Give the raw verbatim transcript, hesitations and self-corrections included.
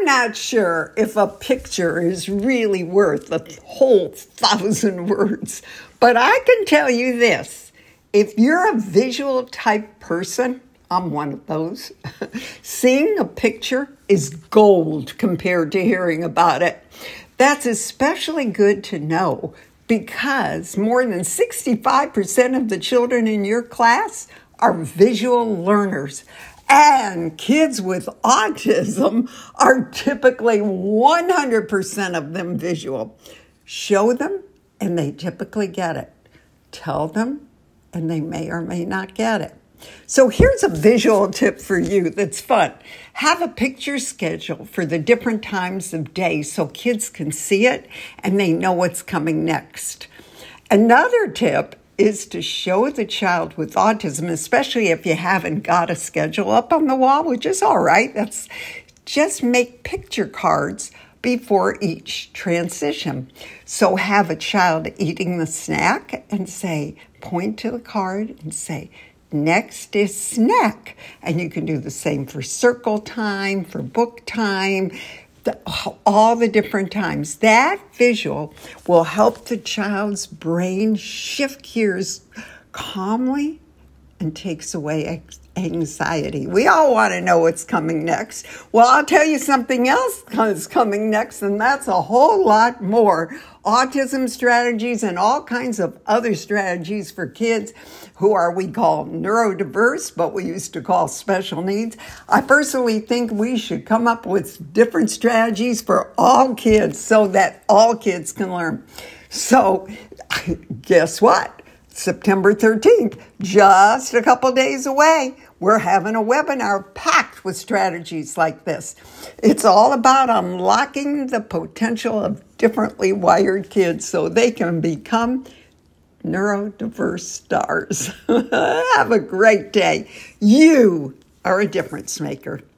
not sure if a picture is really worth a whole thousand words, but I can tell you this. If you're a visual type person, I'm one of those, seeing a picture is gold compared to hearing about it. That's especially good to know because more than sixty-five percent of the children in your class are visual learners. And kids with autism are typically one hundred percent of them visual. Show them, and they typically get it. Tell them, and they may or may not get it. So here's a visual tip for you that's fun. Have a picture schedule for the different times of day so kids can see it and they know what's coming next. Another tip is to show the child with autism, especially if you haven't got a schedule up on the wall, which is all right. That's just make picture cards before each transition. So have a child eating the snack and say, point to the card and say, next is snack. And you can do the same for circle time, for book time, the, all the different times. That visual will help the child's brain shift gears calmly and takes away anxiety. We all want to know what's coming next. Well, I'll tell you something else is coming next, and that's a whole lot more. Autism strategies and all kinds of other strategies for kids who are, we call neurodiverse, but we used to call special needs. I personally think we should come up with different strategies for all kids so that all kids can learn. So guess what? September thirteenth, just a couple days away, we're having a webinar packed with strategies like this. It's all about unlocking the potential of differently wired kids so they can become neurodiverse stars. Have a great day. You are a difference maker.